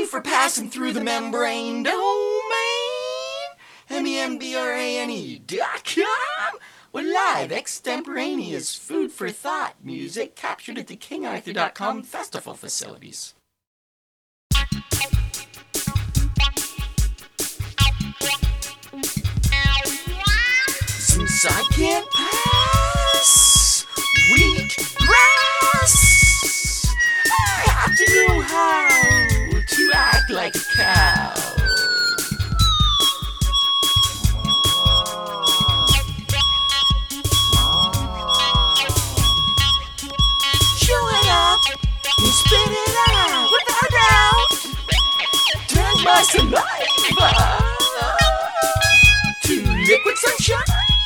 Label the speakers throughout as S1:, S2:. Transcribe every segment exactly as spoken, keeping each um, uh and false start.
S1: for passing through the membrane domain. M E M B R A N E dot com. With live extemporaneous food for thought music captured at the king arthur dot com festival facilities. Since I can't pass wheat grass, I have to know how to act like a cow. Chew it up and spit it out without doubt. Turn my saliva to liquid sunshine.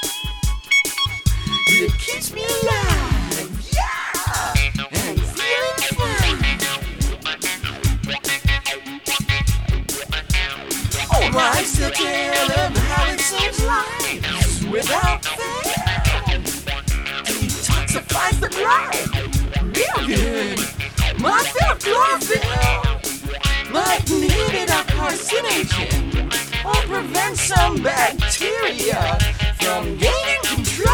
S1: It keeps me alive, yeah, and feeling fine. Oh, I still tell them how it saves lives without fail. Detoxifies the blood, real good. My fill of chlorophyll might inhibit our carcinogen or prevent some bacteria from gaining control.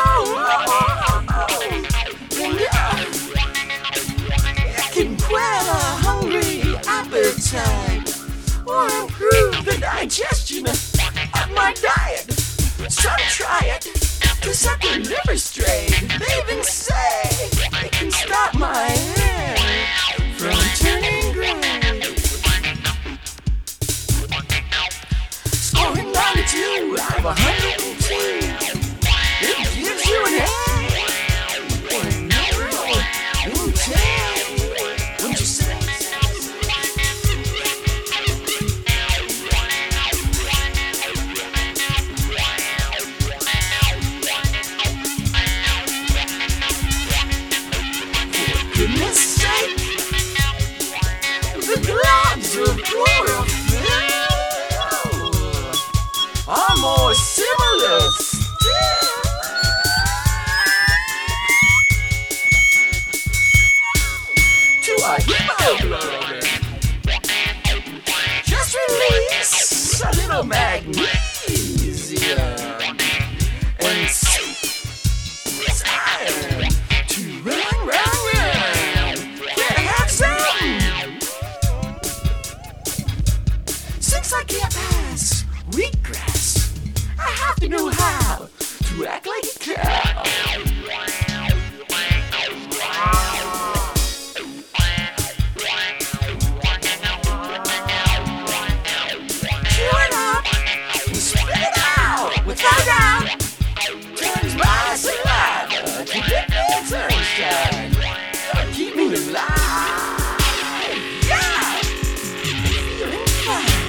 S1: And uh, it can quell a hungry appetite or improve the digestion of my diet. Some try it to set their liver straight. They even say it can stop my hair from turning gray. Scoring ninety-two out of one hundred two. It gives you an A or a number in ten. Wouldn't you say? For goodness sake, the globs of chlorophyll are more similar still to our hemoglobin. Just release a little magnesium and seize iron to run, run, run. Can I have some? Since I can't pass wheatgrass, I have to know how to act like a cow. Chew it up and spit it out without doubt. Turns my saliva to liquid sunshine. Keep me alive, yeah, feeling fine.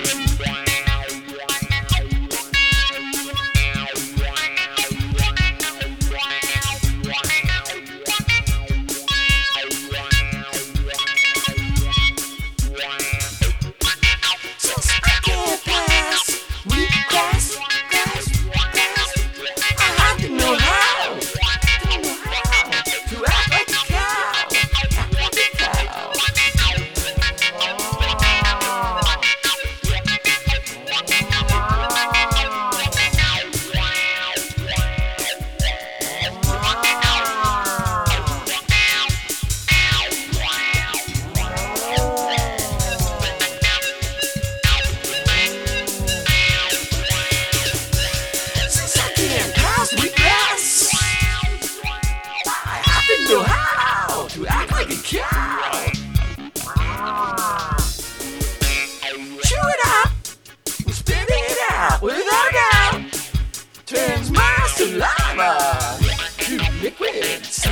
S1: Know how to act like a cow. Chew it up and spit it out without doubt. Turns my saliva to liquid